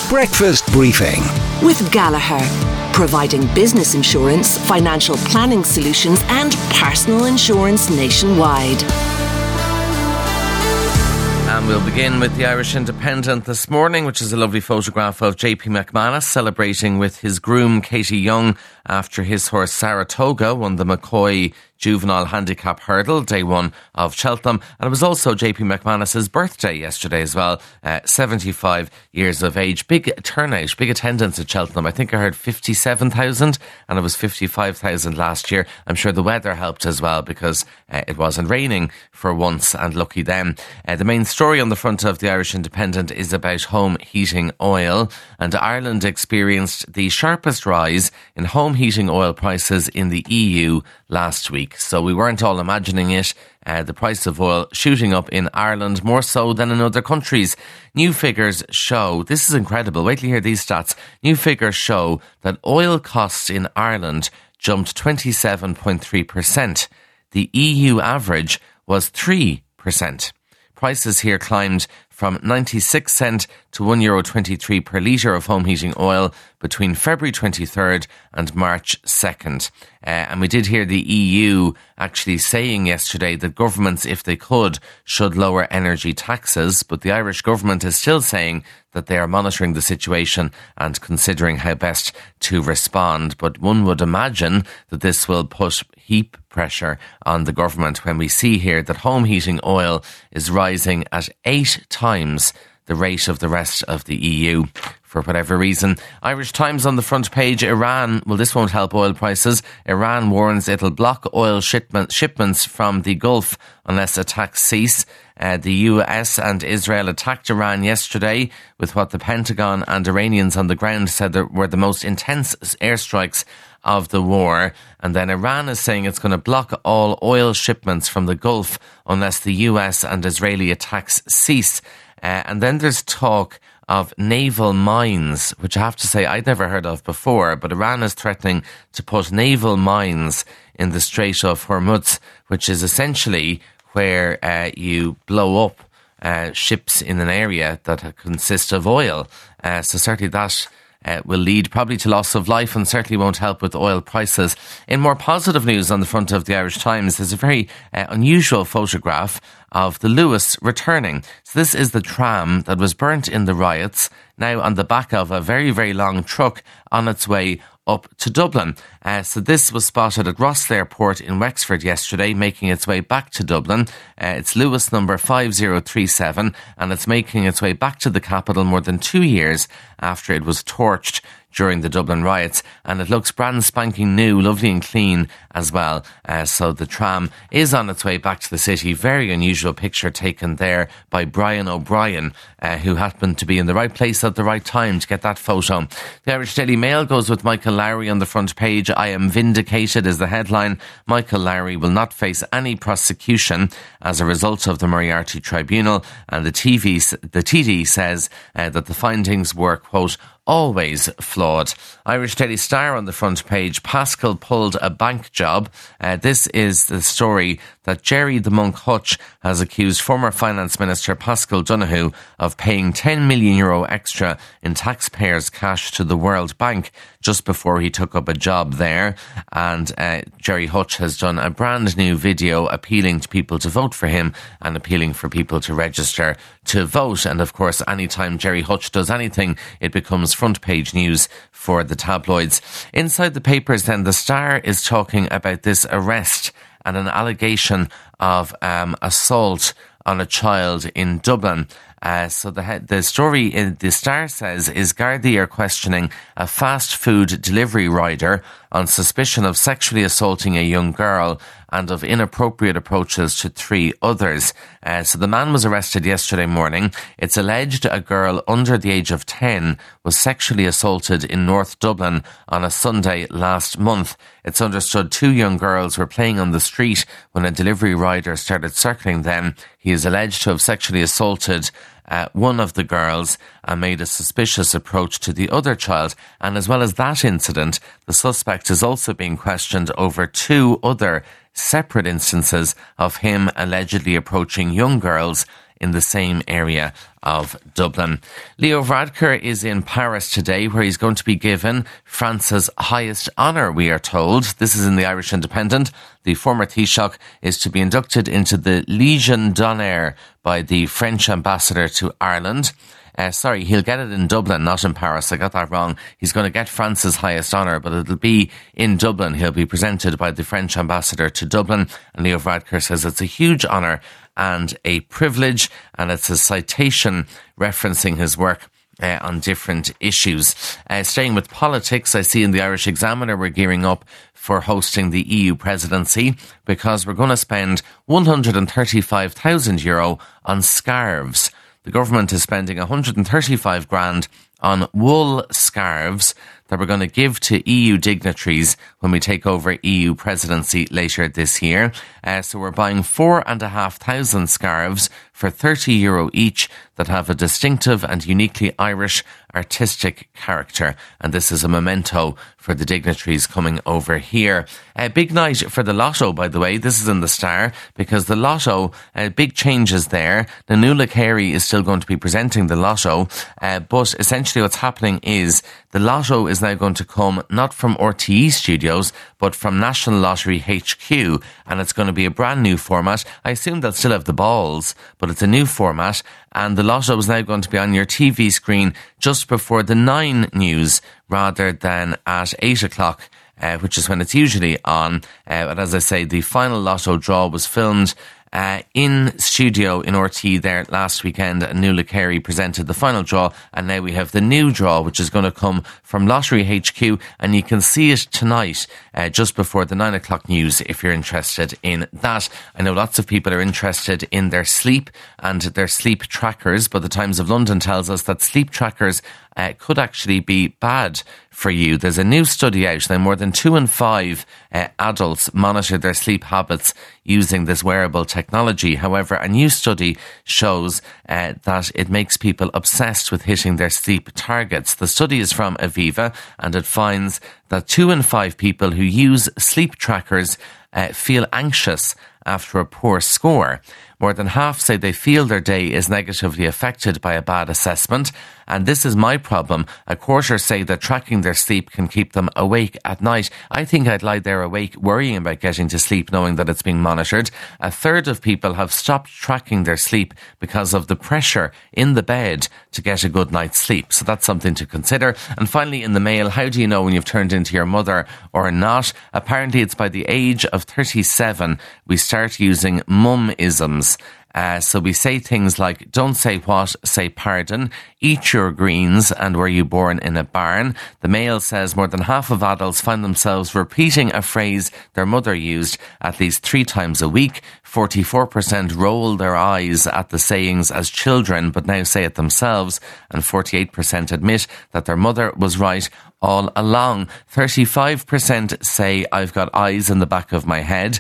Breakfast Briefing with Gallagher, providing business insurance, financial planning solutions and personal insurance nationwide. And we'll begin with the Irish Independent this morning, which is a lovely photograph of JP McManus celebrating with his groom Katie Young after his horse Saratoga won the McCoy Juvenile Handicap Hurdle, day one of Cheltenham. And it was also JP McManus's birthday yesterday as well, 75 years of age. Big turnout, big attendance at Cheltenham. I think I heard 57,000 and it was 55,000 last year. I'm sure the weather helped as well because it wasn't raining for once, and lucky them. The main story on the front of the Irish Independent is about home heating oil, and Ireland experienced the sharpest rise in home heating oil prices in the EU last week. So we weren't all imagining it. The price of oil shooting up in Ireland more so than in other countries. New figures show, this is incredible, wait till you hear these stats. New figures show that oil costs in Ireland jumped 27.3%. The EU average was 3%. Prices here climbed from 96 cent to €1.23 per litre of home heating oil between February 23rd and March 2nd. And we did hear the EU actually saying yesterday that governments, if they could, should lower energy taxes. But the Irish government is still saying that they are monitoring the situation and considering how best to respond. But one would imagine that this will put heap pressure on the government when we see here that home heating oil is rising at 8 times the rate of the rest of the EU. For whatever reason. Irish Times on the front page, Iran, well, this won't help oil prices. Iran warns it'll block oil shipments from the Gulf unless attacks cease. The US and Israel attacked Iran yesterday with what the Pentagon and Iranians on the ground said were the most intense airstrikes of the war. And then Iran is saying it's going to block all oil shipments from the Gulf unless the US and Israeli attacks cease. And then there's talk of naval mines, which I have to say I'd never heard of before, but Iran is threatening to put naval mines in the Strait of Hormuz, which is essentially where you blow up ships in an area that consist of oil. So certainly that will lead probably to loss of life and certainly won't help with oil prices. In more positive news on the front of the Irish Times, there's a very unusual photograph of the Luas returning. So this is the tram that was burnt in the riots, now on the back of a very, very long truck on its way up to Dublin. So this was spotted at Rosslare Port in Wexford yesterday, making its way back to Dublin. It's Luas number 5037, and it's making its way back to the capital more than 2 years after it was torched during the Dublin riots, and it looks brand spanking new, lovely and clean as well. So the tram is on its way back to the city. Very unusual picture taken there by Brian O'Brien, who happened to be in the right place at the right time to get that photo. The Irish Daily Mail goes with Michael Lowry on the front page. I am vindicated is the headline. Michael Lowry will not face any prosecution as a result of the Moriarty Tribunal, and the TD says that the findings were, quote, always flawed. Irish Daily Star on the front page, Paschal pulled a bank job. This is the story that Jerry the Monk Hutch has accused former Finance Minister Paschal Donohoe of paying €10 million extra in taxpayers' cash to the World Bank just before he took up a job there. And Jerry Hutch has done a brand new video appealing to people to vote for him and appealing for people to register to vote. And of course, anytime Jerry Hutch does anything, it becomes front page news for the tabloids. Inside the papers then, the Star is talking about this arrest and an allegation of assault on a child in Dublin. So the story in the Star says is Gardaí are questioning a fast food delivery rider on suspicion of sexually assaulting a young girl and of inappropriate approaches to 3 others. So the man was arrested yesterday morning. It's alleged a girl under the age of 10 was sexually assaulted in North Dublin on a Sunday last month. It's understood 2 young girls were playing on the street when a delivery rider started circling them. He is alleged to have sexually assaulted one of the girls and made a suspicious approach to the other child. And as well as that incident, the suspect is also being questioned over 2 other separate instances of him allegedly approaching young girls in the same area of Dublin. Leo Varadkar is in Paris today, where he's going to be given France's highest honour, we are told. This is in the Irish Independent. The former Taoiseach is to be inducted into the Légion d'honneur by the French ambassador to Ireland. He'll get it in Dublin, not in Paris. I got that wrong. He's going to get France's highest honour, but it'll be in Dublin. He'll be presented by the French ambassador to Dublin. And Leo Varadkar says it's a huge honour and a privilege, and it's a citation referencing his work on different issues. Staying with politics, I see in the Irish Examiner we're gearing up for hosting the EU presidency because we're going to spend €135,000 on scarves. The government is spending 135 grand on wool scarves that we're going to give to EU dignitaries when we take over EU presidency later this year. So we're buying 4,500 scarves for €30 each that have a distinctive and uniquely Irish artistic character. And this is a memento for the dignitaries coming over here. A big night for the Lotto, by the way. This is in the Star, because the Lotto, big changes there. Nuala Carey is still going to be presenting the Lotto, but essentially what's happening is the Lotto is now going to come not from RTE Studios, but from National Lottery HQ, and it's going to be a brand new format. I assume they'll still have the balls, but it's a new format, and the Lotto is now going to be on your TV screen just before the 9 news rather than at 8 o'clock, which is when it's usually on. But as I say, the final Lotto draw was filmed in studio in RTE there last weekend, and Nuala Carey presented the final draw, and now we have the new draw, which is going to come from Lottery HQ, and you can see it tonight just before the 9 o'clock news if you're interested in that. I know lots of people are interested in their sleep and their sleep trackers, but the Times of London tells us that sleep trackers could actually be bad for you. There's a new study out now. More than 2 in 5 adults monitor their sleep habits using this wearable technology. However, a new study shows that it makes people obsessed with hitting their sleep targets. The study is from Aviva, and it finds that 2 in 5 people who use sleep trackers feel anxious after a poor score. More than half say they feel their day is negatively affected by a bad assessment. And this is my problem. A quarter say that tracking their sleep can keep them awake at night. I think I'd lie there awake worrying about getting to sleep knowing that it's being monitored. A third of people have stopped tracking their sleep because of the pressure in the bed to get a good night's sleep. So that's something to consider. And finally, in the Mail, how do you know when you've turned into your mother or not? Apparently it's by the age of 37 we start using mum-isms. So we say things like, don't say what, say pardon, eat your greens, and were you born in a barn? The Mail says more than half of adults find themselves repeating a phrase their mother used at least 3 times a week. 44% roll their eyes at the sayings as children, but now say it themselves. And 48% admit that their mother was right all along. 35% say I've got eyes in the back of my head.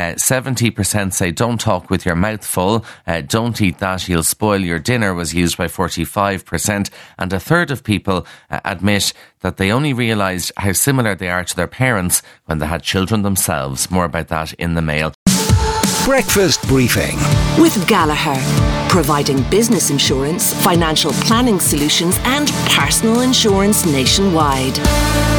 70% say don't talk with your mouth full. Don't eat that, you'll spoil your dinner was used by 45%. And a third of people admit that they only realised how similar they are to their parents when they had children themselves. More about that in the Mail. Breakfast Briefing with Gallagher, providing business insurance, financial planning solutions and personal insurance nationwide.